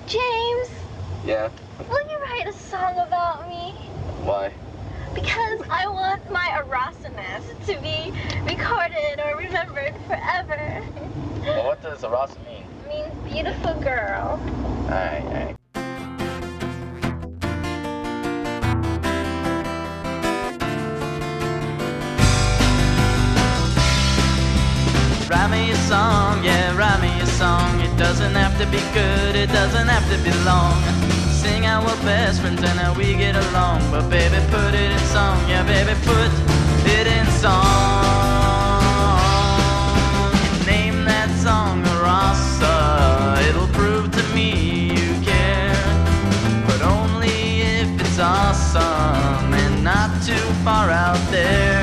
James, Yeah? will you write a song about me? Why? Because I want my Erasmus to be recorded or remembered forever. Well, what does Arasa mean? It means beautiful girl. Alright. Write me a song, yeah, write me a song. It doesn't have to be good, it doesn't have to be long. Sing out we're best friends and how we get along. But baby, put it in song, yeah, baby, put it in song. Name that song Rasa. It'll prove to me you care, but only if it's awesome and not too far out there.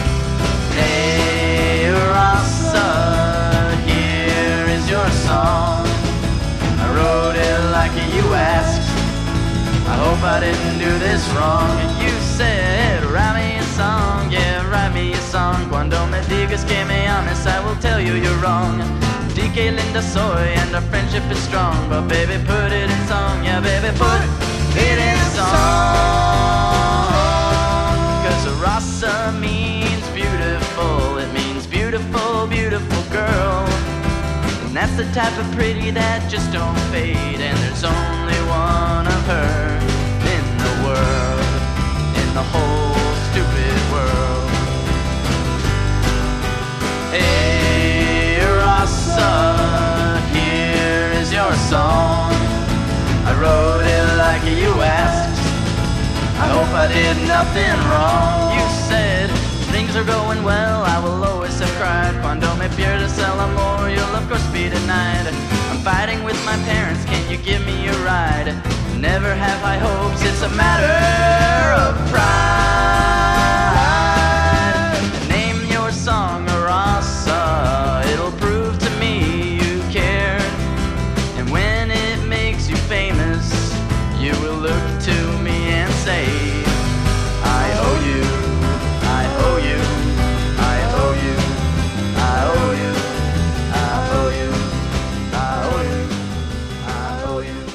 Hey, Rasa, here is your song. I wrote it like you asked. I hope I didn't do this wrong. You said, write me a song, yeah, write me a song. Cuando me digas que me ames, I will tell you you're wrong. Di que linda soy and our friendship is strong. But baby, put it in song, yeah, baby, put it in song. Cause Rasa means beautiful. It means beautiful, beautiful girl. And that's the type of pretty that just don't fade. And there's only one of her in the world, in the whole stupid world. Hey, Rasa, here is your song. I wrote it like you asked. I hope I did nothing wrong. You said things are going well, I will always have cried. Cuando me pierdes el amor, you'll of course be denied. I'm fighting with my parents, can you give me a ride? Never have high hopes, it's a matter of pride. Name your song Rasa, it'll prove to me you care. And when it makes you famous, you will look to me and say, I owe you, I owe you, I owe you, I owe you, I owe you, I owe you, I owe you.